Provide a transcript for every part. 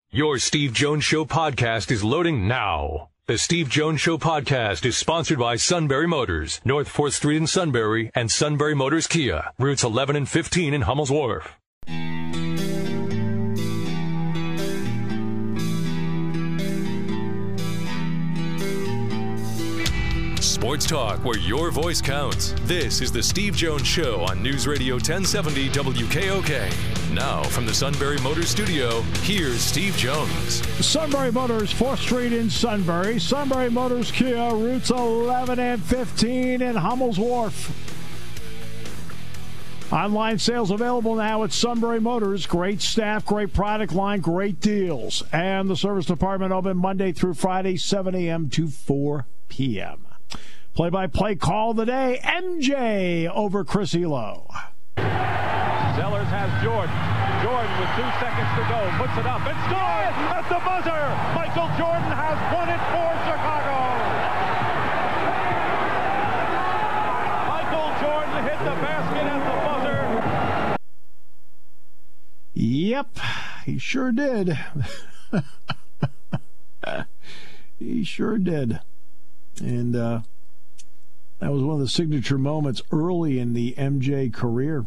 Your Steve Jones Show podcast is loading now. The Steve Jones Show podcast is sponsored by Sunbury Motors, North 4th Street in Sunbury, and Sunbury Motors Kia, routes 11 and 15 in Hummel's Wharf. Sports talk where your voice counts. This is the Steve Jones Show on News Radio 1070 WKOK. Now from the Sunbury Motors studio, here's Steve Jones. Sunbury Motors, 4th Street in Sunbury. Sunbury Motors Kia, routes 11 and 15 in Hummel's Wharf. Online sales available now at Sunbury Motors. Great staff, great product line, great deals. And the service department open Monday through Friday, 7 a.m. to 4 p.m. Play-by-play call of the day, MJ over Chris Elo. Zellers has Jordan. Jordan with 2 seconds to go. Puts it up and scores at the buzzer. Michael Jordan has won it for Chicago. Michael Jordan hit the basket at the buzzer. Yep, he sure did. He sure did. And that was one of the signature moments early in the MJ career.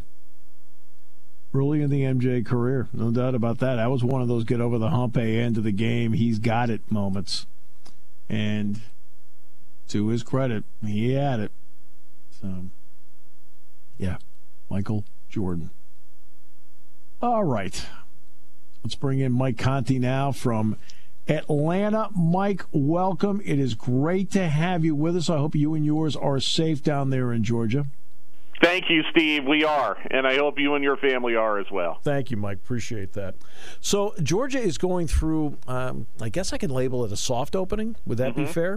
No doubt about that. That was one of those get over the hump end of the game. He's got it moments. And to his credit, he had it. So, yeah, Michael Jordan. All right. Let's bring in Mike Conti now from Atlanta. Mike, welcome. It is great to have you with us. I hope you and yours are safe down there in Georgia. Thank you, Steve. We are, and I hope you and your family are as well. Thank you, Mike. Appreciate that. So Georgia is going through, I guess I can label it a soft opening. Would that be fair?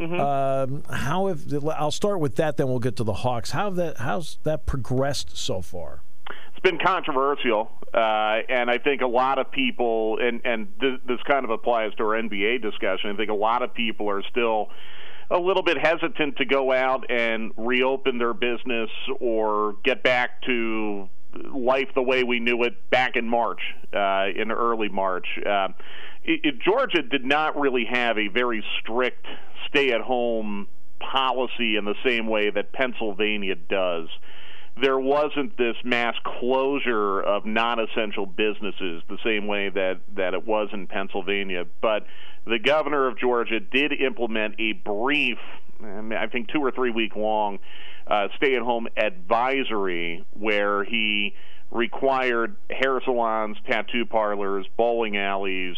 Mm-hmm. I'll start with that, then we'll get to the Hawks. How's that progressed so far? It's been controversial, and I think a lot of people, and this kind of applies to our NBA discussion, I think a lot of people are still a little bit hesitant to go out and reopen their business or get back to life the way we knew it back in March, in early March. Georgia did not really have a very strict stay-at-home policy in the same way that Pennsylvania does. There wasn't this mass closure of non-essential businesses the same way that it was in Pennsylvania. But the governor of Georgia did implement a brief, I think 2 or 3 week long, stay-at-home advisory where he required hair salons, tattoo parlors, bowling alleys,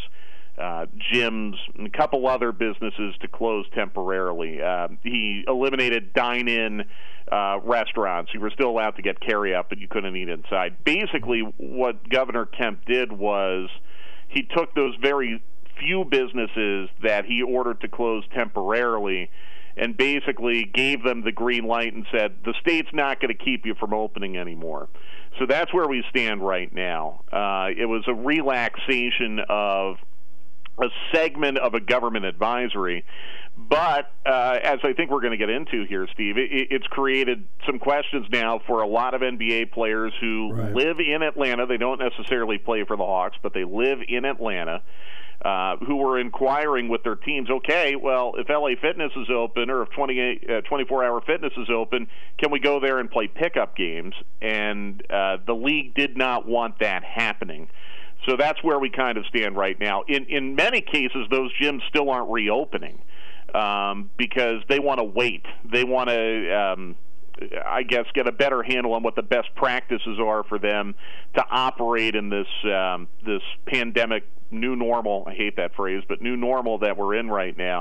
gyms, and a couple other businesses to close temporarily. He eliminated dine-in restaurants. You were still allowed to get carry-out, but you couldn't eat inside. Basically, what Governor Kemp did was he took those very few businesses that he ordered to close temporarily and basically gave them the green light and said, the state's not going to keep you from opening anymore. So that's where we stand right now. It was a relaxation of a segment of a government advisory. But as I think we're going to get into here, Steve, it's created some questions now for a lot of NBA players who live in Atlanta. They don't necessarily play for the Hawks, but they live in Atlanta, who were inquiring with their teams, okay, well, if LA Fitness is open or if 24-hour Fitness is open, can we go there and play pickup games? And the league did not want that happening. So that's where we kind of stand right now. In many cases, those gyms still aren't reopening because they want to wait. They want to, I guess, get a better handle on what the best practices are for them to operate in this pandemic new normal. I hate that phrase, but new normal that we're in right now.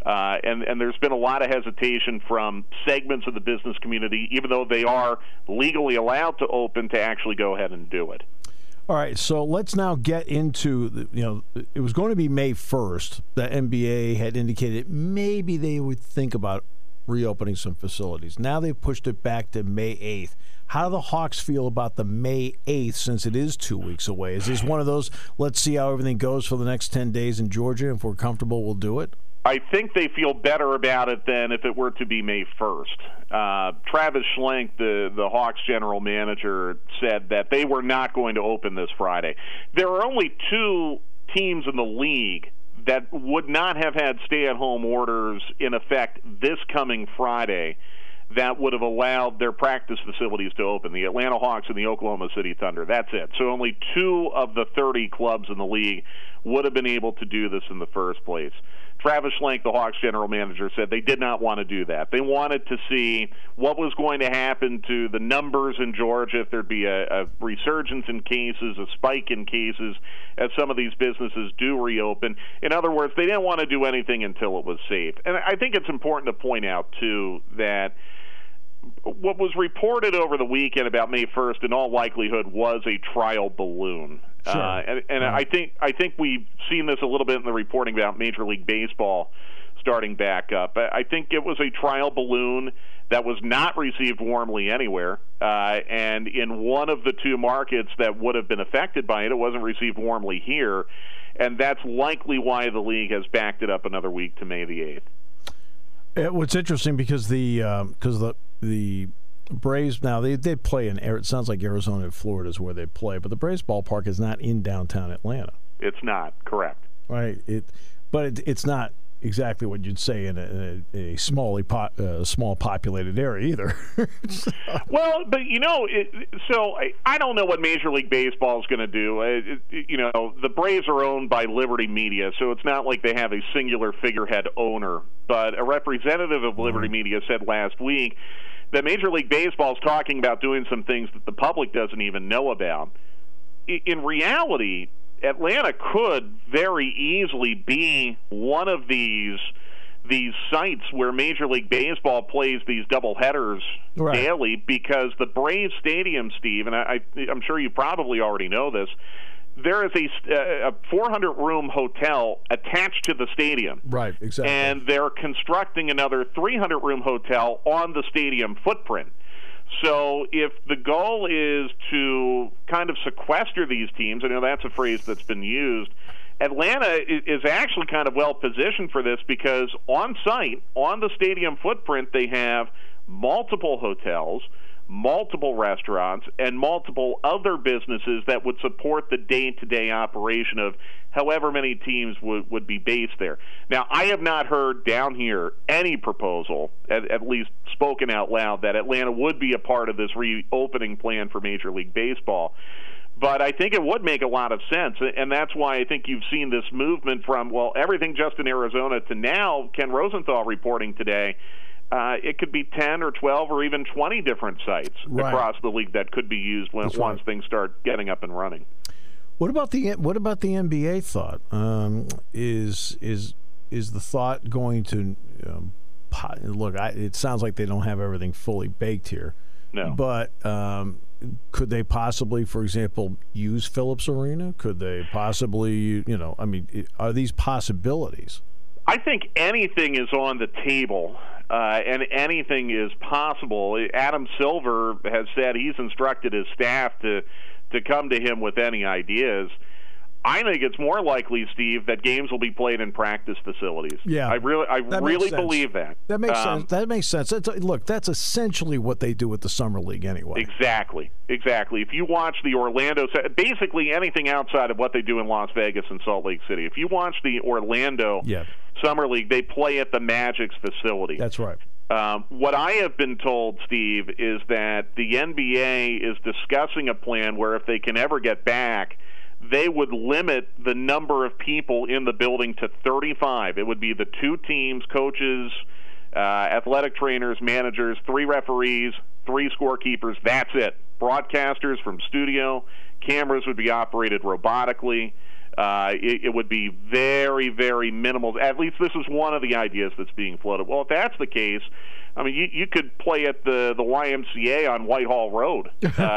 And there's been a lot of hesitation from segments of the business community, even though they are legally allowed to open, to actually go ahead and do it. All right, so let's now get into, it was going to be May 1st. The NBA had indicated maybe they would think about reopening some facilities. Now they've pushed it back to May 8th. How do the Hawks feel about the May 8th since it is 2 weeks away? Is this one of those, let's see how everything goes for the next 10 days in Georgia? If we're comfortable, we'll do it? I think they feel better about it than if it were to be May 1st. Travis Schlenk, the Hawks general manager, said that they were not going to open this Friday. There are only two teams in the league that would not have had stay-at-home orders in effect this coming Friday that would have allowed their practice facilities to open, the Atlanta Hawks and the Oklahoma City Thunder. That's it. So only 2 of the 30 clubs in the league would have been able to do this in the first place. Travis Schlenk, the Hawks general manager, said they did not want to do that. They wanted to see what was going to happen to the numbers in Georgia, if there'd be a resurgence in cases, a spike in cases, as some of these businesses do reopen. In other words, they didn't want to do anything until it was safe. And I think it's important to point out, too, that what was reported over the weekend about May 1st in all likelihood was a trial balloon. Sure. And I think we've seen this a little bit in the reporting about Major League Baseball starting back up. I think it was a trial balloon that was not received warmly anywhere, and in one of the 2 markets that would have been affected by it, it wasn't received warmly here, and that's likely why the league has backed it up another week to May the 8th. What's interesting because the Braves now they play in it sounds like Arizona and Florida is where they play, but the Braves ballpark is not in downtown Atlanta. It's not, correct. Right. It's not exactly what you'd say in a small populated area either. Well, but I don't know what Major League Baseball is going to do. The Braves are owned by Liberty Media, so it's not like they have a singular figurehead owner. But a representative of Liberty Media said last week that Major League Baseball is talking about doing some things that the public doesn't even know about. In reality, Atlanta could very easily be one of these sites where Major League Baseball plays these doubleheaders daily, because the Braves Stadium, Steve, and I'm sure you probably already know this, there is a 400-room hotel attached to the stadium. Right, exactly. And they're constructing another 300-room hotel on the stadium footprint. So if the goal is to kind of sequester these teams, I know that's a phrase that's been used, Atlanta is actually kind of well positioned for this, because on site, on the stadium footprint, they have multiple hotels, multiple restaurants, and multiple other businesses that would support the day-to-day operation of however many teams would be based there. Now, I have not heard down here any proposal, at least spoken out loud, that Atlanta would be a part of this reopening plan for Major League Baseball. But I think it would make a lot of sense, and that's why I think you've seen this movement from, everything just in Arizona to now, Ken Rosenthal reporting today, it could be 10 or 12 or even 20 different sites across the league that could be used once things start getting up and running. What about the NBA thought? Is the thought going to look? It sounds like they don't have everything fully baked here. No, but could they possibly, for example, use Phillips Arena? Could they possibly, are these possibilities? I think anything is on the table, and anything is possible. Adam Silver has said he's instructed his staff to come to him with any ideas. I think it's more likely, Steve, that games will be played in practice facilities. Yeah, I really believe that. That makes sense. That makes sense. Look, that's essentially what they do with the summer league anyway. Exactly. If you watch the Orlando, basically anything outside of what they do in Las Vegas and Salt Lake City, if you watch the Orlando summer league, they play at the Magic's facility. That's right. What I have been told, Steve, is that the NBA is discussing a plan where if they can ever get back, they would limit the number of people in the building to 35. It would be the 2 teams, coaches, athletic trainers, managers, 3 referees, 3 scorekeepers. That's it. Broadcasters from studio. Cameras would be operated robotically. It would be very, very minimal. At least this is one of the ideas that's being floated. Well, if that's the case, I mean, you could play at the YMCA on Whitehall Road.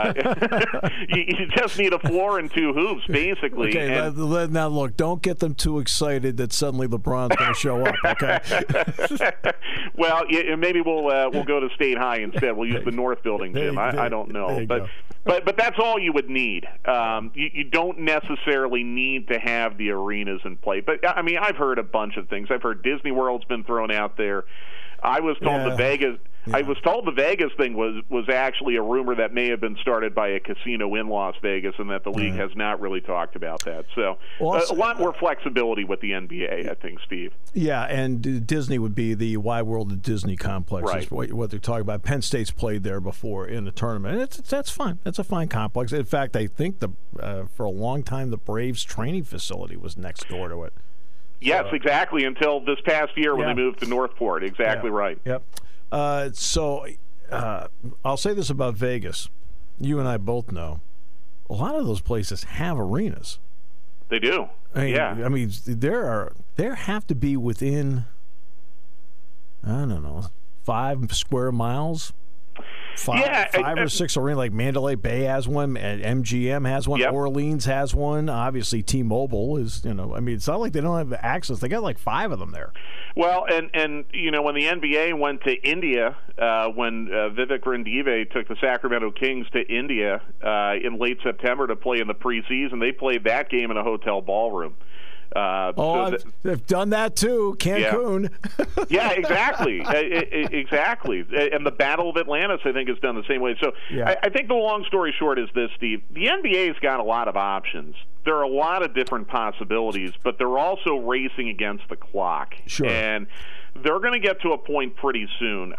You just need a floor and 2 hoops, basically. Okay, now look, don't get them too excited that suddenly LeBron's going to show up. Okay. Well, maybe we'll go to State High instead. We'll use the North Building gym. I don't know, but that's all you would need. You don't necessarily need to have the arenas in play. But I mean, I've heard a bunch of things. I've heard Disney World's been thrown out there. I was told the Yeah. I was told the Vegas thing was actually a rumor that may have been started by a casino in Las Vegas, and that the league has not really talked about that. So a lot more flexibility with the NBA, I think, Steve. Yeah, and Disney would be the Wide World of Disney complex, right. Is what they're talking about. Penn State's played there before in the tournament, and that's fine. That's a fine complex. In fact, I think for a long time the Braves training facility was next door to it. Yes, exactly, until this past year when they moved to Northport. Exactly right. Yep. So I'll say this about Vegas. You and I both know a lot of those places have arenas. They do. I mean, there have to be within, I don't know, 5 square miles. Five or six arenas, like Mandalay Bay has one, and MGM has one, yep. Orleans has one. Obviously, T-Mobile is, I mean, it's not like they don't have access. They got like 5 of them there. Well, and when the NBA went to India, when Vivek Randive took the Sacramento Kings to India in late September to play in the preseason, they played that game in a hotel ballroom. They've done that too, Cancun. Yeah, exactly. Exactly. And the Battle of Atlantis, I think, has done the same way. So I think the long story short is this, Steve. The NBA's got a lot of options. There are a lot of different possibilities, but they're also racing against the clock. Sure. And they're going to get to a point pretty soon.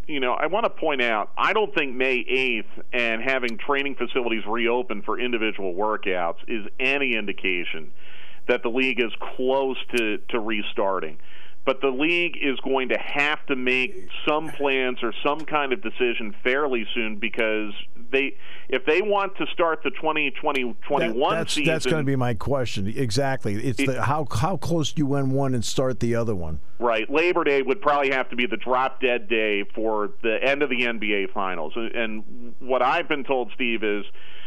I want to point out, I don't think May 8th and having training facilities reopen for individual workouts is any indication that the league is close to restarting. But the league is going to have to make some plans or some kind of decision fairly soon, because if they want to start the 2020-21 season... That's going to be my question. Exactly. It's how close do you win one and start the other one? Right. Labor Day would probably have to be the drop-dead day for the end of the NBA Finals. And what I've been told, Steve, is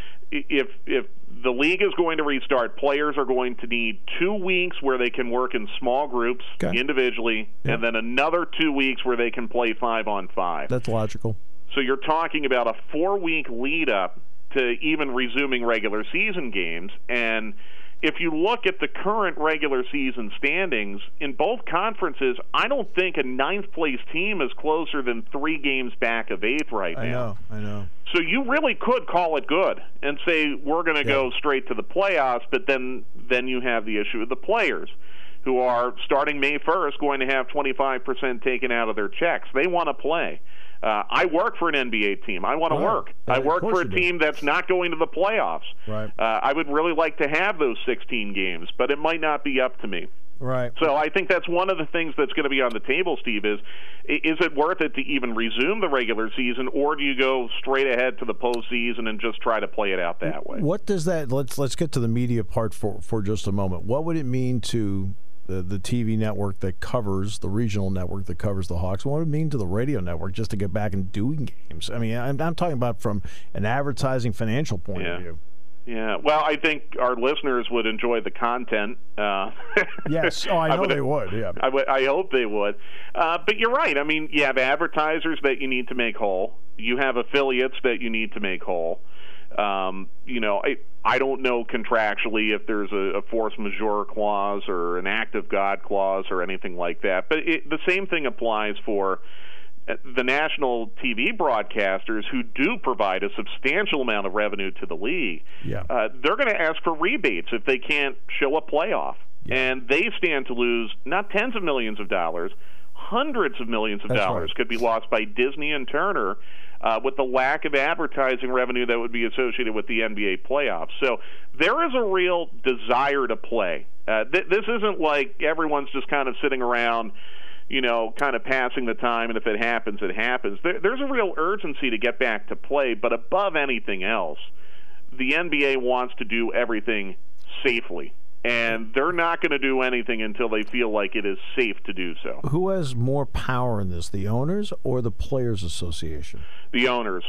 if the league is going to restart, players are going to need 2 weeks where they can work in small groups individually, and then another 2 weeks where they can play 5-on-5. That's logical. So you're talking about a 4-week lead-up to even resuming regular season games. And if you look at the current regular season standings in both conferences, I don't think a 9th-place team is closer than 3 games back of 8th right now. I know. So you really could call it good and say we're going to go straight to the playoffs, but then you have the issue of the players who are, starting May 1st, going to have 25% taken out of their checks. They want to play. I work for an NBA team. I want to work. I work for a team that's not going to the playoffs. Right. I would really like to have those 16 games, but it might not be up to me. Right. So I think that's one of the things that's going to be on the table, Steve, is it worth it to even resume the regular season, or do you go straight ahead to the postseason and just try to play it out that way? What does that – let's get to the media part for just a moment. What would it mean to the TV network that covers, the regional network that covers the Hawks? What would it mean to the radio network just to get back and doing games? I mean, I'm talking about from an advertising financial point of view. Yeah, well, I think our listeners would enjoy the content. Yes, I know they would. Yeah, I hope they would. But you're right. I mean, you have advertisers that you need to make whole. You have affiliates that you need to make whole. I don't know contractually if there's a force majeure clause or an act of God clause or anything like that. But the same thing applies for the national TV broadcasters who do provide a substantial amount of revenue to the league. Yeah. They're going to ask for rebates if they can't show a playoff. Yeah. And they stand to lose not tens of millions of dollars, hundreds of millions of dollars could be lost by Disney and Turner with the lack of advertising revenue that would be associated with the NBA playoffs. So there is a real desire to play. This isn't like everyone's just kind of sitting around, kind of passing the time, and if it happens, it happens. There's a real urgency to get back to play, but above anything else, the NBA wants to do everything safely. And they're not going to do anything until they feel like it is safe to do so. Who has more power in this, the owners or the Players Association? The owners.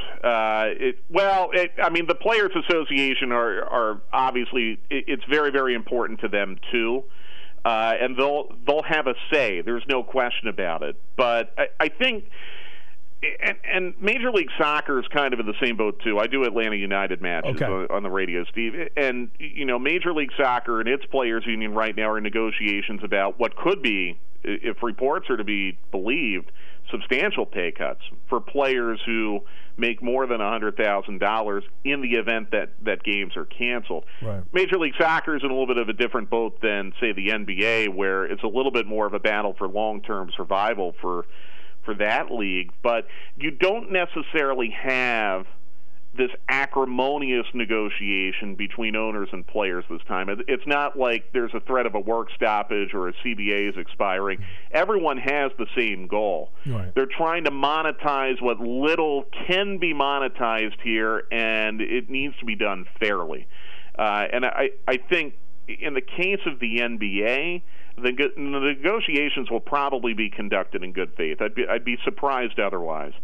The Players Association are obviously, it's very, very important to them too. And they'll have a say. There's no question about it. But I think, and Major League Soccer is kind of in the same boat too. I do Atlanta United matches on the radio, Steve. And Major League Soccer and its players union right now are in negotiations about what could be, if reports are to be believed, substantial pay cuts for players who make more than $100,000 in the event that games are canceled. Right. Major League Soccer is in a little bit of a different boat than, say, the NBA, where it's a little bit more of a battle for long-term survival for that league. But you don't necessarily have this acrimonious negotiation between owners and players this time. It's not like there's a threat of a work stoppage or a CBA is expiring. Everyone has the same goal. Right. They're trying to monetize what little can be monetized here, and it needs to be done fairly. And I think in the case of the NBA, the negotiations will probably be conducted in good faith. I'd be surprised otherwise.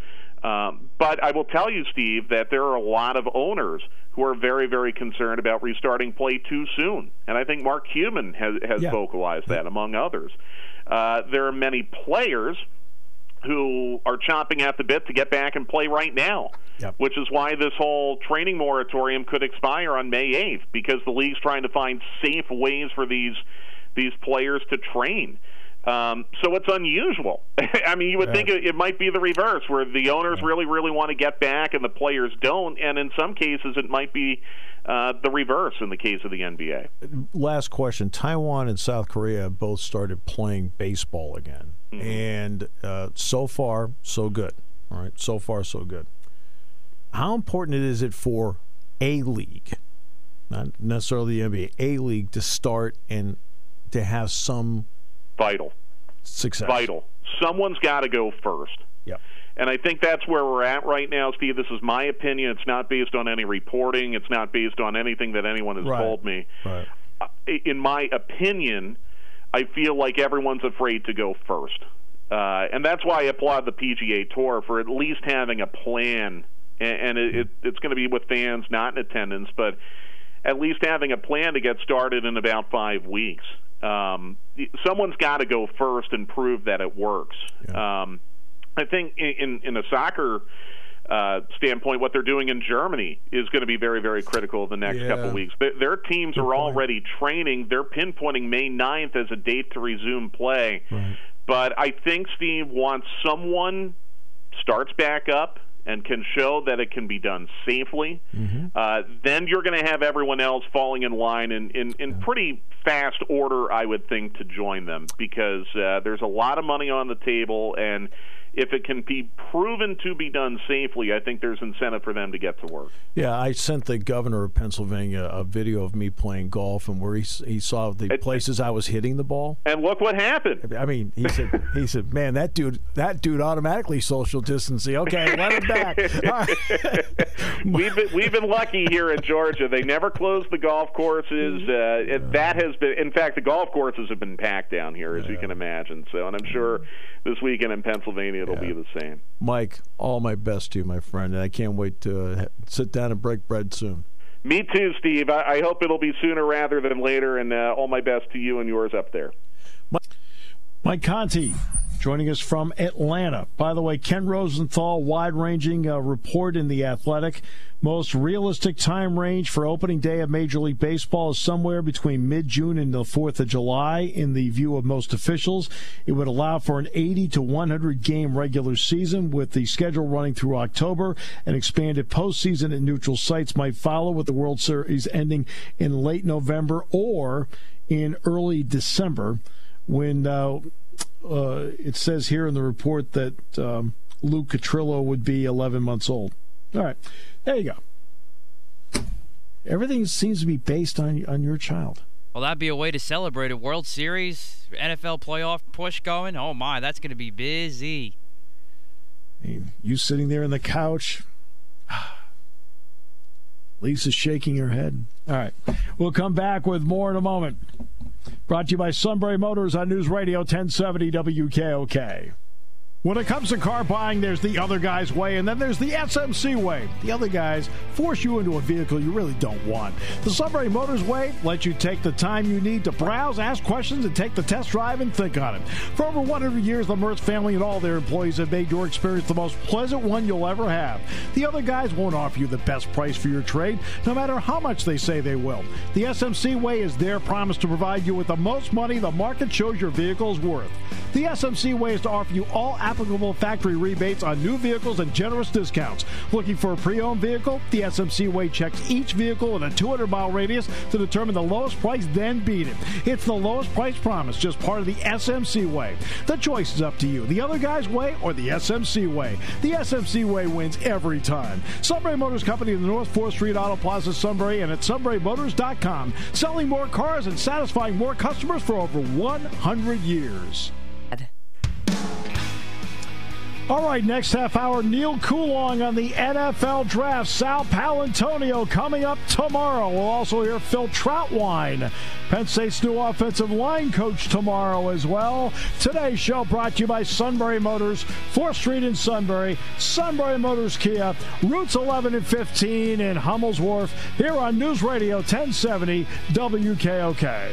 But I will tell you, Steve, that there are a lot of owners who are very, very concerned about restarting play too soon. And I think Mark Cuban has vocalized that, among others. There are many players who are chomping at the bit to get back and play right now, which is why this whole training moratorium could expire on May 8th, because the league's trying to find safe ways for these players to train. So it's unusual. I mean, you would think it might be the reverse, where the owners really, really want to get back and the players don't, and in some cases it might be the reverse in the case of the NBA. Last question. Taiwan and South Korea have both started playing baseball again, and so far, so good. All right, so far, so good. How important is it for a league, not necessarily the NBA, a league to start and to have some vital success? Vital. Someone's got to go first. Yep. And I think that's where we're at right now, Steve. This is my opinion. It's not based on any reporting. It's not based on anything that anyone has told me. Right. In my opinion, I feel like everyone's afraid to go first. And that's why I applaud the PGA Tour for at least having a plan. And it's going to be with fans, not in attendance, but at least having a plan to get started in about 5 weeks. Someone's got to go first and prove that it works. Yeah. I think in a soccer standpoint, what they're doing in Germany is going to be very, very critical the next couple of weeks. Their teams are already training. They're pinpointing May 9th as a date to resume play. Right. But I think, Steve, once someone starts back up and can show that it can be done safely, then you're going to have everyone else falling in line in pretty fast order, I would think, to join them, because there's a lot of money on the table, and if it can be proven to be done safely, I think there's incentive for them to get to work. Yeah, I sent the governor of Pennsylvania a video of me playing golf and where he saw the places I was hitting the ball. And look what happened. I mean, he said, man, that dude automatically social distancing. Okay, let him back. We've been lucky here in Georgia. They never closed the golf courses. That has been, in fact, the golf courses have been packed down here, as you can imagine. So, and I'm sure this weekend in Pennsylvania it'll be the same. Mike, all my best to you, my friend, and I can't wait to sit down and break bread soon. Me too, Steve. I hope it'll be sooner rather than later, and all my best to you and yours up there. Mike Conti joining us from Atlanta. By the way, Ken Rosenthal, wide-ranging report in The Athletic. Most realistic time range for opening day of Major League Baseball is somewhere between mid-June and the 4th of July in the view of most officials. It would allow for an 80 to 100 game regular season, with the schedule running through October. An expanded postseason at neutral sites might follow, with the World Series ending in late November or in early December, when it says here in the report that Luke Catrillo would be 11 months old. All right, there you go. Everything seems to be based on your child. Well, that'd be a way to celebrate a World Series, NFL playoff push going. Oh, my, that's going to be busy. You sitting there on the couch. Lisa's shaking her head. All right, we'll come back with more in a moment. Brought to you by Sunbury Motors on News Radio 1070 WKOK. When it comes to car buying, there's the other guy's way, and then there's the SMC way. The other guys force you into a vehicle you really don't want. The Sunbury Motors way lets you take the time you need to browse, ask questions, and take the test drive and think on it. For over 100 years, the Mertz family and all their employees have made your experience the most pleasant one you'll ever have. The other guys won't offer you the best price for your trade, no matter how much they say they will. The SMC way is their promise to provide you with the most money the market shows your vehicle is worth. The SMC way is to offer you all applicable factory rebates on new vehicles and generous discounts. Looking for a pre-owned vehicle? The SMC way checks each vehicle with a 200-mile radius to determine the lowest price, then beat it. It's the lowest price promise, just part of the SMC way. The choice is up to you. The other guy's way or the SMC way. The SMC way wins every time. Sunbury Motors Company in the North 4th Street Auto Plaza, Sunbury, and at sunburymotors.com. Selling more cars and satisfying more customers for over 100 years. All right, next half hour, Neil Coulong on the NFL Draft. Sal Paolantonio coming up tomorrow. We'll also hear Phil Trautwein, Penn State's new offensive line coach, tomorrow as well. Today's show brought to you by Sunbury Motors, 4th Street in Sunbury, Sunbury Motors Kia, routes 11 and 15 in Hummel's Wharf, here on News Radio 1070 WKOK.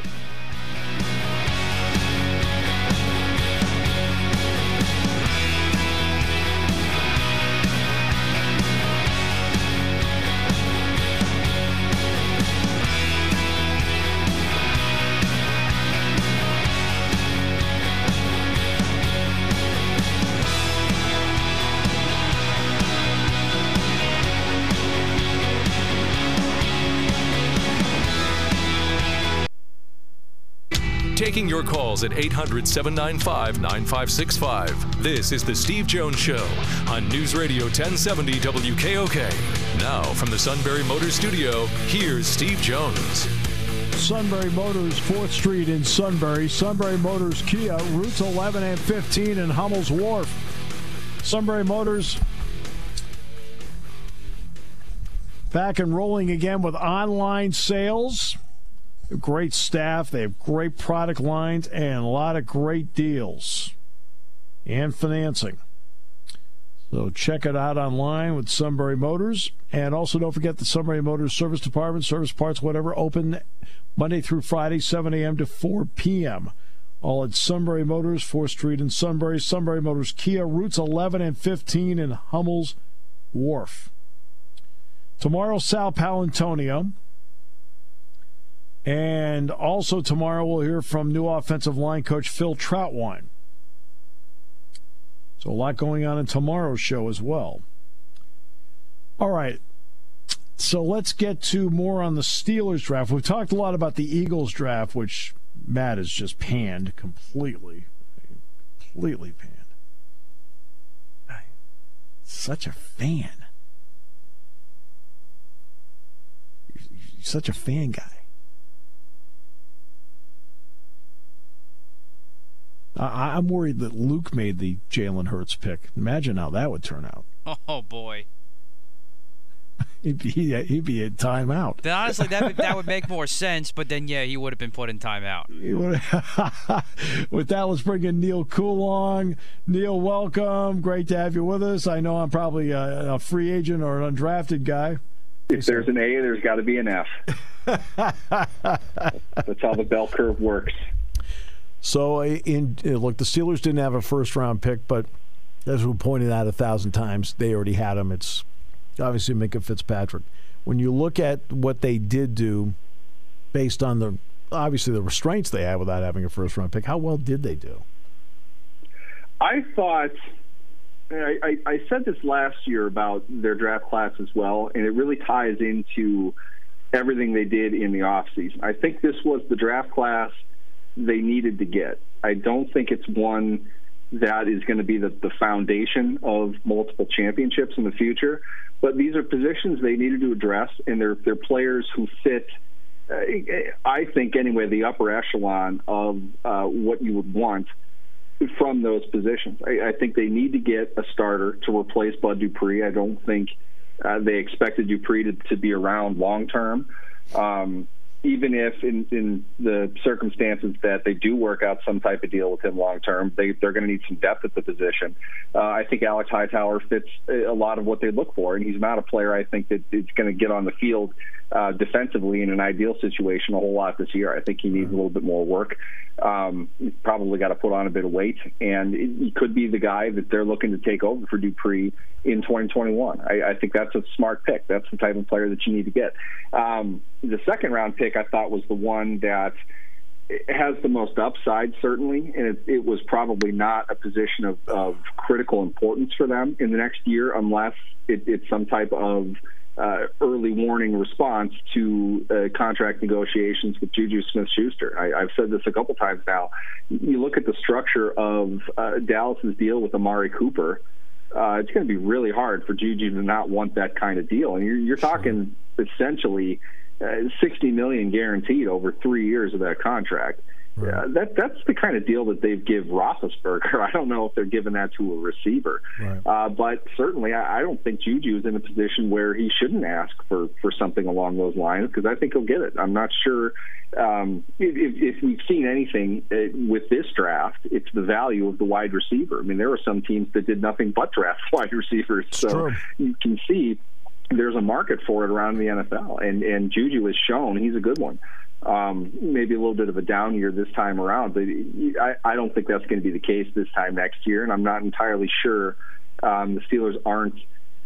Taking your calls at 800-795-9565. This is The Steve Jones Show on News Radio 1070 WKOK. Now, from the Sunbury Motors Studio, here's Steve Jones. Sunbury Motors, 4th Street in Sunbury. Sunbury Motors Kia, routes 11 and 15 in Hummel's Wharf. Sunbury Motors back and rolling again with online sales. Great staff. They have great product lines and a lot of great deals and financing. So check it out online with Sunbury Motors. And also don't forget the Sunbury Motors Service Department, service parts, whatever, open Monday through Friday, 7 a.m. to 4 p.m. All at Sunbury Motors, 4th Street in Sunbury. Sunbury Motors Kia, routes 11 and 15 in Hummel's Wharf. Tomorrow, Sal Paolantonio. And also tomorrow we'll hear from new offensive line coach Phil Trautwein. So a lot going on in tomorrow's show as well. All right. So let's get to more on the Steelers draft. We've talked a lot about the Eagles draft, which Matt has just panned completely. Completely panned. Such a fan. You're such a fan guy. I'm worried that Luke made the Jalen Hurts pick. Imagine how that would turn out. Oh, boy. He'd be in timeout. Then honestly, that would make more sense, but then, yeah, he would have been put in timeout. With that, let's bring in Neil Coulong. Neil, welcome. Great to have you with us. I know I'm probably a free agent or an undrafted guy. If there's an A, there's got to be an F. That's how the bell curve works. So, look, the Steelers didn't have a first-round pick, but as we pointed out 1,000 times, they already had him. It's obviously Minkah Fitzpatrick. When you look at what they did do based on the restraints they had without having a first-round pick, how well did they do? I thought I said this last year about their draft class as well, and it really ties into everything they did in the offseason. I think this was the draft class they needed to get. I don't think it's one that is going to be the foundation of multiple championships in the future, but these are positions they needed to address, and they're players who fit, I think anyway, the upper echelon of what you would want from those positions. I think they need to get a starter to replace Bud Dupree. I don't think they expected Dupree to be around long term. Even if in the circumstances that they do work out some type of deal with him long term, they're going to need some depth at the position. I think Alex Hightower fits a lot of what they look for, and he's not a player I think that is going to get on the field defensively in an ideal situation a whole lot this year. I think he needs a little bit more work. He's probably got to put on a bit of weight, and he could be the guy that they're looking to take over for Dupree in 2021. I think that's a smart pick. That's the type of player that you need to get. The second-round pick, I thought, was the one that has the most upside, certainly, and it was probably not a position of critical importance for them in the next year unless it's some type of early warning response to contract negotiations with Juju Smith-Schuster. I've said this a couple times now. You look at the structure of Dallas's deal with Amari Cooper, it's going to be really hard for Juju to not want that kind of deal. And you're talking essentially $60 million guaranteed over 3 years of that contract. Right. That's the kind of deal that they've give Roethlisberger. I don't know if they're giving that to a receiver, right. But certainly I don't think Juju is in a position where he shouldn't ask for something along those lines, because I think he'll get it. I'm not sure if we've seen anything with this draft, it's the value of the wide receiver. I mean, there were some teams that did nothing but draft wide receivers, so you can see there's a market for it around the NFL, and Juju has shown he's a good one. Maybe a little bit of a down year this time around, but I don't think that's going to be the case this time next year, and I'm not entirely sure the Steelers aren't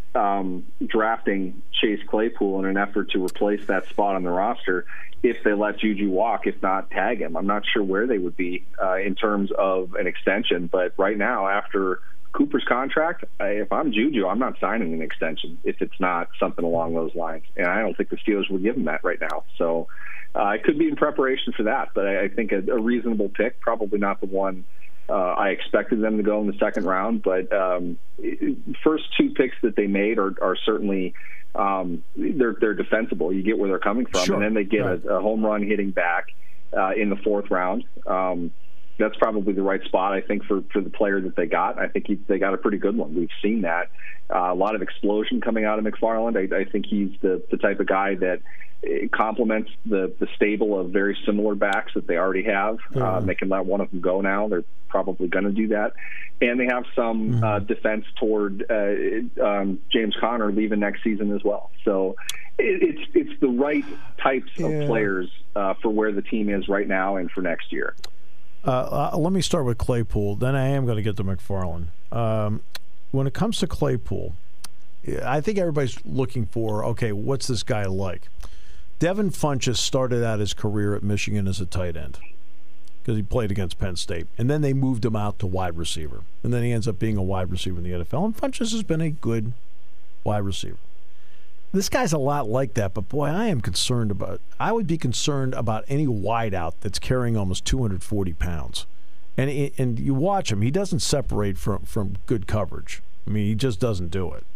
drafting Chase Claypool in an effort to replace that spot on the roster if they let Juju walk, if not tag him. I'm not sure where they would be in terms of an extension, but right now, after Cooper's contract, if I'm Juju, I'm not signing an extension if it's not something along those lines, and I don't think the Steelers would give him that right now. So it could be in preparation for that, but I think a reasonable pick, probably not the one I expected them to go in the second round, but first two picks that they made are certainly they're defensible. You get where they're coming from, and then they get a home run hitting back in the fourth round. That's probably the right spot, I think, for the player that they got. I think they got a pretty good one. We've seen that. A lot of explosion coming out of McFarland. I think he's the type of guy that complements the stable of very similar backs that they already have. They can let one of them go now. They're probably going to do that. And they have some defense toward James Conner leaving next season as well. So it's the right types of players for where the team is right now and for next year. Let me start with Claypool. Then I am going to get to McFarland. When it comes to Claypool, I think everybody's looking for, okay, what's this guy like? Devin Funchess started out his career at Michigan as a tight end because he played against Penn State. And then they moved him out to wide receiver. And then he ends up being a wide receiver in the NFL. And Funchess has been a good wide receiver. This guy's a lot like that, but boy, I would be concerned about any wideout that's carrying almost 240 pounds. And you watch him, he doesn't separate from good coverage. I mean, he just doesn't do it.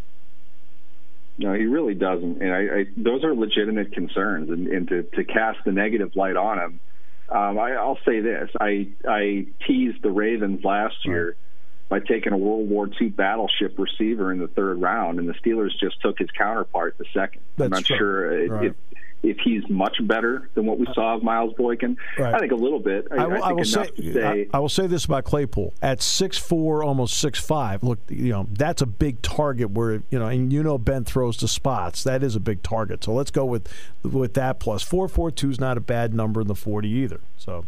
No, he really doesn't. And those are legitimate concerns. And to cast the negative light on him, I'll say this. I teased the Ravens last year by taking a World War II battleship receiver in the third round, and the Steelers just took his counterpart the second. I'm not sure if he's much better than what we saw of Miles Boykin. I think a little bit. I will say this about Claypool. At 6'4", almost 6'5", look, that's a big target where, and Ben throws to spots. That is a big target. So let's go with that plus. 4.42 is not a bad number in the 40 either. So.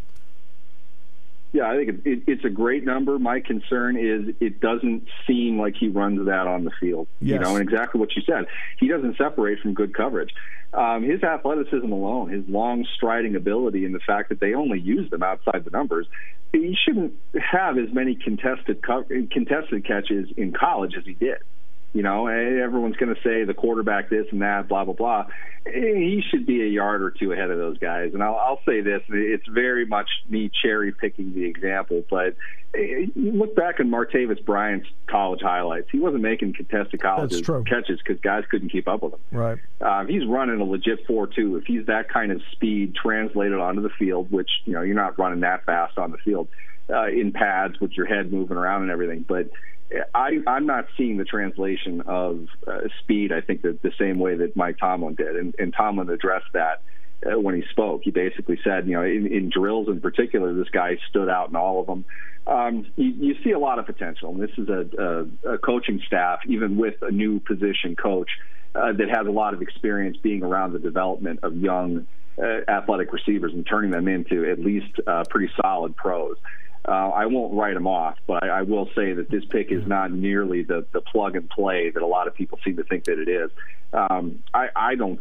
Yeah, I think it's a great number. My concern is it doesn't seem like he runs that on the field. Yes. And exactly what you said. He doesn't separate from good coverage. His athleticism alone, his long striding ability, and the fact that they only use them outside the numbers, he shouldn't have as many contested catches in college as he did. Everyone's going to say the quarterback this and that, blah, blah, blah. He should be a yard or two ahead of those guys. And I'll say this, it's very much me cherry-picking the example, but you look back at Martavis Bryant's college highlights. He wasn't making contested catches because guys couldn't keep up with him. Right. He's running a legit 4.2. If he's that kind of speed translated onto the field, which, you're not running that fast on the field in pads with your head moving around and everything, but I'm not seeing the translation of speed, I think, the same way that Mike Tomlin did. And Tomlin addressed that when he spoke. He basically said, in drills in particular, this guy stood out in all of them. You see a lot of potential. And this is a coaching staff, even with a new position coach, that has a lot of experience being around the development of young athletic receivers and turning them into at least pretty solid pros. I won't write him off, but I will say that this pick is not nearly the plug and play that a lot of people seem to think that it is. I don't think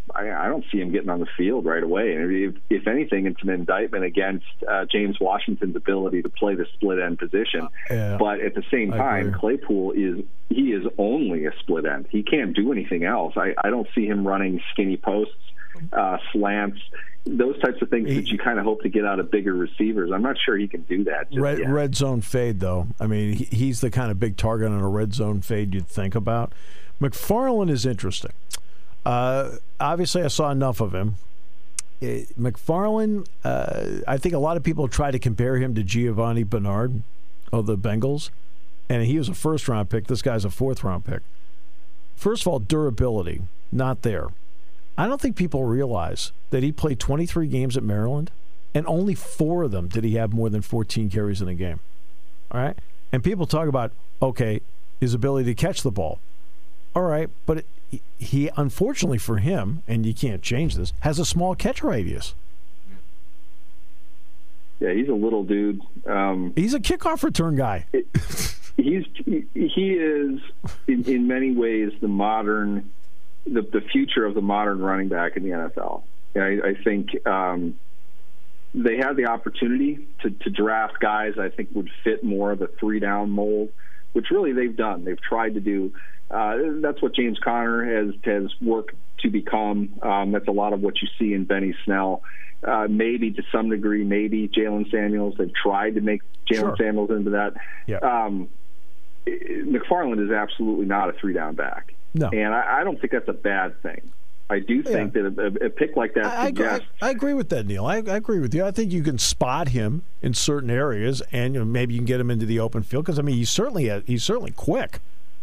I don't see him getting on the field right away. And if anything, it's an indictment against James Washington's ability to play the split end position. But at the same time, Claypool is only a split end. He can't do anything else. I don't see him running skinny posts, slants, those types of things that you kind of hope to get out of bigger receivers. I'm not sure he can do that. Red zone fade, though. I mean, he's the kind of big target on a red zone fade you'd think about. McFarland is interesting. Obviously, I saw enough of him. McFarland, I think a lot of people try to compare him to Giovanni Bernard of the Bengals, and he was a first-round pick. This guy's a fourth-round pick. First of all, durability, not there. I don't think people realize that he played 23 games at Maryland, and only 4 of them did he have more than 14 carries in a game. All right? And people talk about, okay, his ability to catch the ball. All right, but he, unfortunately for him, and you can't change this, has a small catch radius. Yeah, he's a little dude. He's a kickoff return guy. He is, in many ways, the future of the modern running back in the NFL. I think they had the opportunity to draft guys I think would fit more of the 3-down mold, which really they've done. They've tried to do. That's what James Conner has worked to become. That's a lot of what you see in Benny Snell. Maybe to some degree, maybe Jalen Samuels. They've tried to make Jalen Samuels into that. Yeah. McFarland is absolutely not a 3-down back. No. And I don't think that's a bad thing. I do think that a pick like that suggests... I agree with that, Neil. I agree with you. I think you can spot him in certain areas, and maybe you can get him into the open field, because, I mean, he's certainly quick.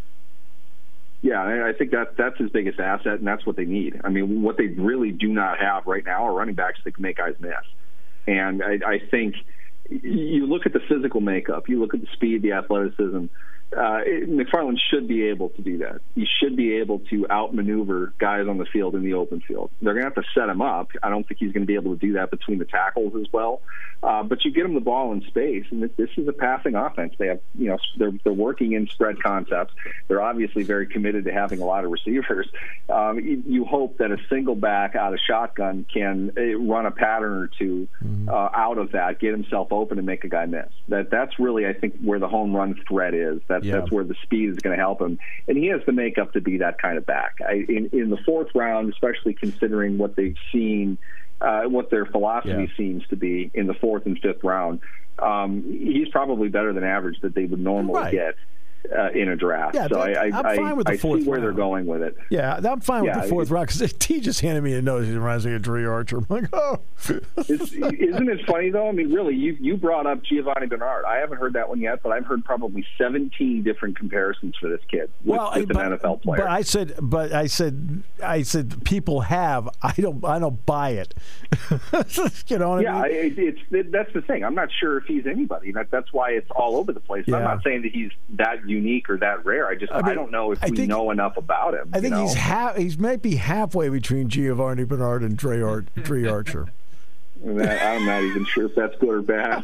Yeah, I think that's his biggest asset, and that's what they need. I mean, what they really do not have right now are running backs that can make guys miss. And I think you look at the physical makeup, you look at the speed, the athleticism, McFarland should be able to do that. He should be able to outmaneuver guys on the field in the open field. They're going to have to set him up. I don't think he's going to be able to do that between the tackles as well. But you get him the ball in space, and this is a passing offense. They have, they're working in spread concepts. They're obviously very committed to having a lot of receivers. You hope that a single back out of shotgun can run a pattern or two out of that, get himself open, and make a guy miss. That's really, I think, where the home run threat is. That's where the speed is going to help him, and he has the makeup to be that kind of back. In the 4th round, especially considering what they've seen, what their philosophy seems to be in the 4th and 5th round, he's probably better than average that they would normally get in a draft. Yeah, so I'm fine with the 4th round. I see where they're going with it. Yeah, I'm fine with the 4th round, because T just handed me a note. He reminds me of Dre Archer. I'm like, oh. Isn't it funny, though? I mean, really, you brought up Giovanni Bernard. I haven't heard that one yet, but I've heard probably 17 different comparisons for this kid with an NFL player. But I said people have. I don't buy it. You know what I mean? That's the thing. I'm not sure if he's anybody. That's why it's all over the place. Yeah. I'm not saying that he's that unique or that rare. I don't know if we know enough about him. I think he's might be halfway between Giovanni Bernard and Dre Archer. I'm not even sure if that's good or bad.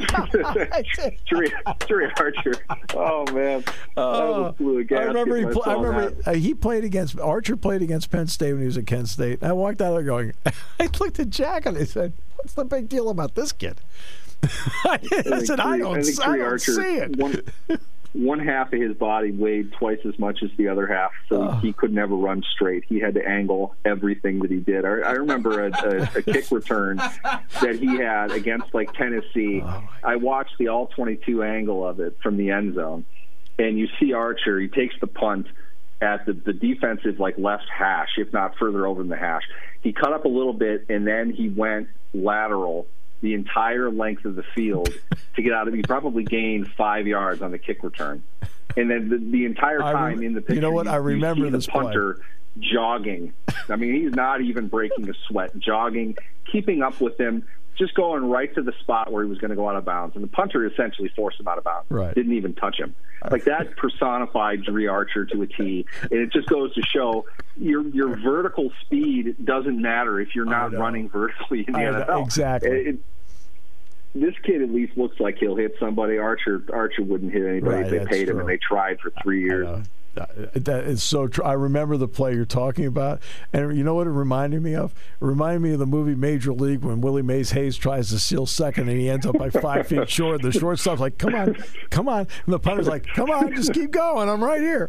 Dre Archer. Oh man, I remember Archer played against Penn State when he was at Kent State. I walked out there going, I looked at Jack and I said, "What's the big deal about this kid?" I said, "I don't see it." One half of his body weighed twice as much as the other half, so he could never run straight. He had to angle everything that he did. I remember a kick return that he had against Tennessee. I watched the all-22 angle of it from the end zone, and you see Archer. He takes the punt at the defensive left hash, if not further over in the hash. He cut up a little bit, and then he went lateral the entire length of the field to get out of it. He probably gained 5 yards on the kick return. And then the entire time in the picture, you know what? I remember the punter jogging. I mean, he's not even breaking a sweat, jogging, keeping up with him, just going right to the spot where he was going to go out of bounds. And the punter essentially forced him out of bounds. Right. Didn't even touch him. That personified Dre Archer to a T. And it just goes to show your vertical speed doesn't matter if you're not running vertically in the NFL. Exactly. This kid at least looks like he'll hit somebody. Archer wouldn't hit anybody if they paid him, and they tried for 3 years. That is so true. I remember the play you're talking about, and you know what it reminded me of? It reminded me of the movie Major League when Willie Mays Hayes tries to steal second and he ends up like 5 feet short. The shortstop's like, "Come on, come on," and the punter's like, "Come on, just keep going. I'm right here."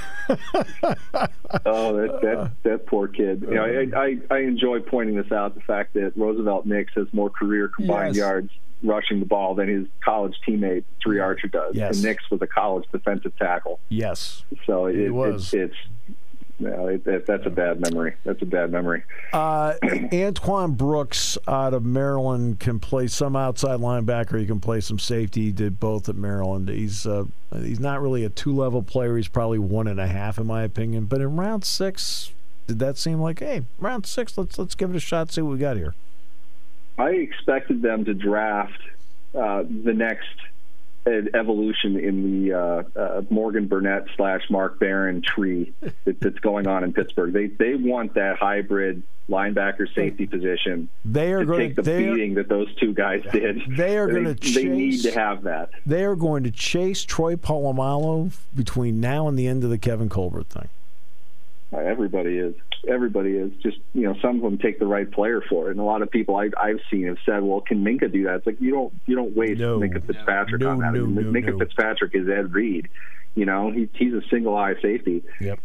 Oh, that poor kid. You know, I enjoy pointing this out. The fact that Roosevelt Nix has more career combined yards rushing the ball than his college teammate Three Archer does. Yes. And Nix was a college defensive tackle. Yes. So it was. That's a bad memory. That's a bad memory. Antoine Brooks out of Maryland can play some outside linebacker. He can play some safety. He did both at Maryland. He's not really a 2-level player. He's probably 1.5 in my opinion. But in round 6, did that seem like, hey, round 6, let's give it a shot, see what we got here? I expected them to draft the next evolution in the Morgan Burnett / Mark Barron tree that's going on in Pittsburgh. They want that hybrid linebacker safety position. They are going to take the beating that those two guys did. They are going to chase. They need to have that. They are going to chase Troy Polamalu between now and the end of the Kevin Colbert thing. Everybody is. Just, some of them take the right player for it, and a lot of people I've seen have said, "Well, can Minkah do that?" It's like you don't waste Minkah Fitzpatrick on that. Minkah Fitzpatrick is Ed Reed. He's a single high safety. Yep.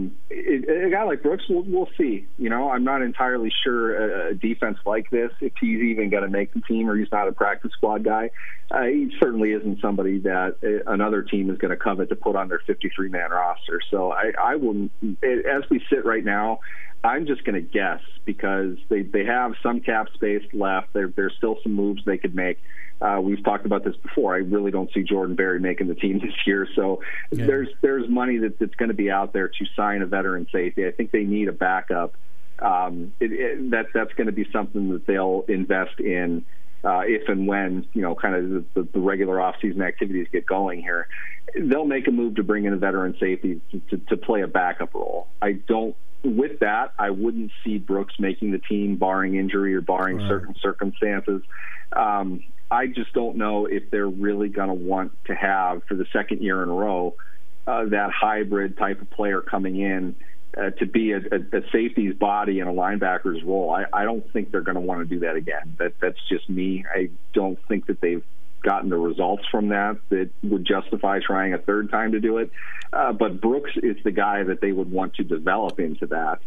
A guy like Brooks, we'll see. I'm not entirely sure a defense like this, if he's even going to make the team or he's not a practice squad guy. He certainly isn't somebody that another team is going to covet to put on their 53-man roster. So I wouldn't, as we sit right now, I'm just going to guess because they have some cap space left. There's still some moves they could make. We've talked about this before. I really don't see Jordan Berry making the team this year. So there's money that's going to be out there to sign a veteran safety. I think they need a backup. That's going to be something that they'll invest in if and when, kind of the regular offseason activities get going here. They'll make a move to bring in a veteran safety to play a backup role. With that, I wouldn't see Brooks making the team barring injury or barring certain circumstances. I just don't know if they're really going to want to have, for the second year in a row, that hybrid type of player coming in to be a safety's body in a linebacker's role. I don't think they're going to want to do that again. That's just me. I don't think that they've gotten the results from that would justify trying a third time to do it. But Brooks is the guy that they would want to develop into that.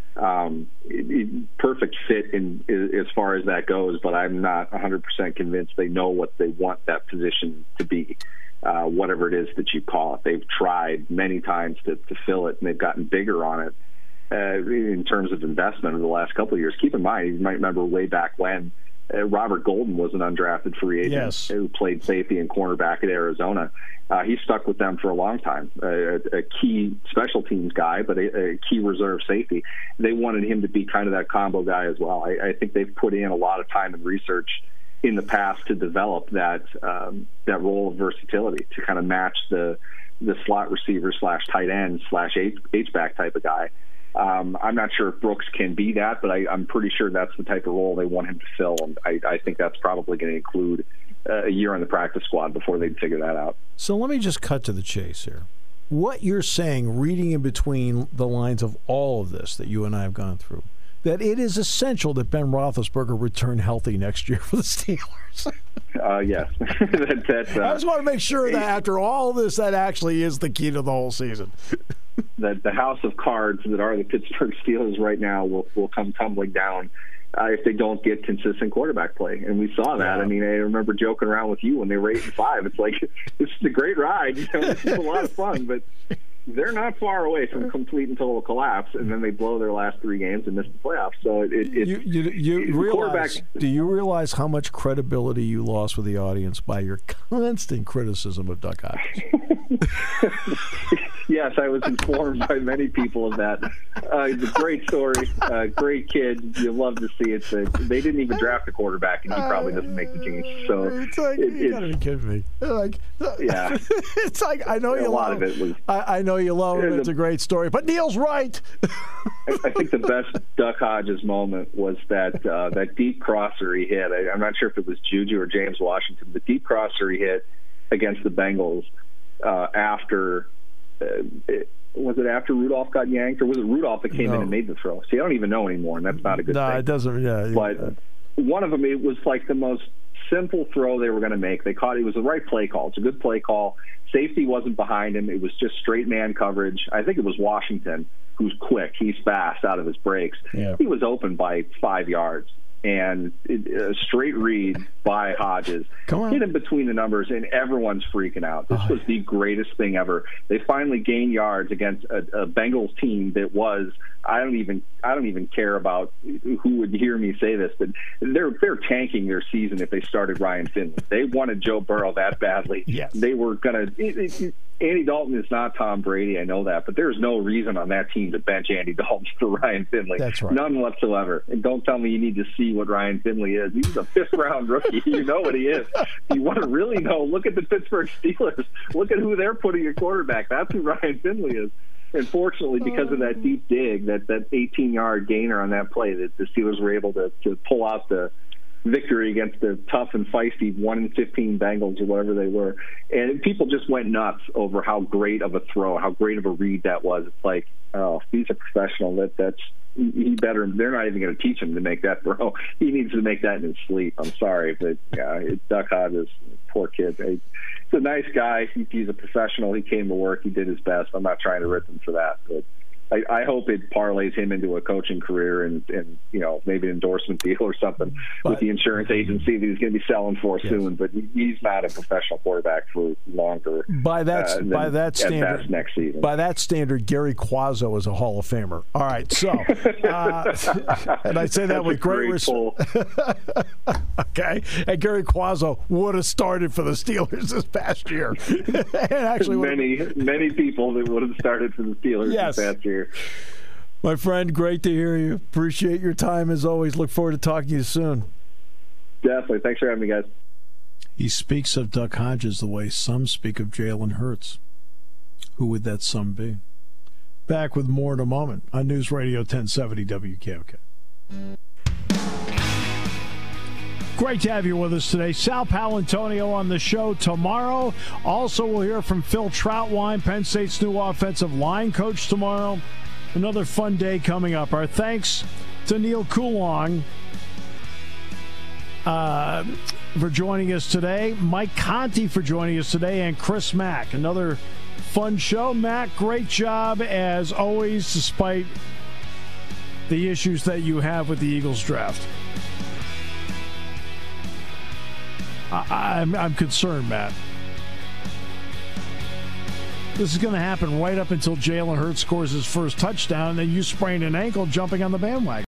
Perfect fit as far as that goes, but I'm not 100% convinced they know what they want that position to be, whatever it is that you call it. They've tried many times to fill it, and they've gotten bigger on it in terms of investment over the last couple of years. Keep in mind, you might remember way back when Robert Golden was an undrafted free agent who played safety and cornerback at Arizona. He stuck with them for a long time, a key special teams guy, but a key reserve safety. They wanted him to be kind of that combo guy as well. I think they've put in a lot of time and research in the past to develop that role of versatility to kind of match the slot receiver / tight end / H-back type of guy. I'm not sure if Brooks can be that, but I'm pretty sure that's the type of role they want him to fill, and I think that's probably going to include a year on the practice squad before they'd figure that out. So let me just cut to the chase here. What you're saying, reading in between the lines of all of this that you and I have gone through, that it is essential that Ben Roethlisberger return healthy next year for the Steelers. Yes. I just want to make sure that after all this, that actually is the key to the whole season. That the house of cards that are the Pittsburgh Steelers right now will come tumbling down if they don't get consistent quarterback play. And we saw that. I mean, I remember joking around with you when they were 8-5. It's like, this is a great ride. This is a lot of fun, but they're not far away from complete and total collapse, and then they blow their last 3 games and miss the playoffs. So do you realize how much credibility you lost with the audience by your constant criticism of Duck Hodges? Yes, I was informed by many people of that. It's a great story, great kid. You love to see it. They didn't even draft a quarterback, and he probably doesn't make the team. So it's like, you gotta be kidding me. Yeah, it's like, I know you love it. I know you love him. It's a great story, but Neil's right. I think the best Duck Hodges moment was that deep crosser he hit. I'm not sure if it was Juju or James Washington. The deep crosser he hit against the Bengals after Was it after Rudolph got yanked, or was it Rudolph that came in and made the throw? See, I don't even know anymore, and that's not a good thing. No, it doesn't. Yeah, but one of them, it was like the most simple throw they were going to make. They caught it was the right play call. It's a good play call. Safety wasn't behind him. It was just straight man coverage. I think it was Washington, who's quick. He's fast out of his breaks. Yeah. He was open by 5 yards. And a straight read by Hodges. Hit him between the numbers, and everyone's freaking out. This was the greatest thing ever. They finally gained yards against a Bengals team that was, I don't even care about who would hear me say this, but they're tanking their season if they started Ryan Finley. They wanted Joe Burrow that badly. Yes. They were going to Andy Dalton is not Tom Brady, I know that, but there's no reason on that team to bench Andy Dalton for Ryan Finley. That's right. None whatsoever. And don't tell me you need to see what Ryan Finley is. He's a fifth-round rookie. You know what he is. You want to really know, look at the Pittsburgh Steelers. Look at who they're putting at quarterback. That's who Ryan Finley is. And fortunately, because of that deep dig, that 18-yard gainer on that play, that the Steelers were able to pull out the victory against the tough and feisty 1-15 Bengals or whatever they were. And people just went nuts over how great of a throw, how great of a read that was. It's like, oh, he's a professional. He better. They're not even going to teach him to make that throw. He needs to make that in his sleep. I'm sorry, but Duck Hodges, poor kid. He's a nice guy. He's a professional. He came to work. He did his best. I'm not trying to rip him for that, but I hope it parlays him into a coaching career and maybe an endorsement deal or something with the insurance agency that he's going to be selling for soon. But he's not a professional quarterback for longer. By that standard, next season. By that standard, Gary Quazzo is a Hall of Famer. All right, so and I say that with great respect. Okay, and Gary Quazzo would have started for the Steelers this past year. And actually, many people that would have started for the Steelers this past year. My friend, great to hear you. Appreciate your time as always. Look forward to talking to you soon. Definitely. Thanks for having me, guys. He speaks of Duck Hodges the way some speak of Jalen Hurts. Who would that some be? Back with more in a moment on News Radio 1070 WKOK. Great to have you with us today. Sal Paolantonio on the show tomorrow. Also, we'll hear from Phil Trautwein, Penn State's new offensive line coach, tomorrow. Another fun day coming up. Our thanks to Neil Coulong for joining us today, Mike Conti for joining us today, and Chris Mack. Another fun show. Mack, great job as always, despite the issues that you have with the Eagles draft. I'm concerned, Matt. This is going to happen right up until Jalen Hurts scores his first touchdown, and then you sprain an ankle jumping on the bandwagon.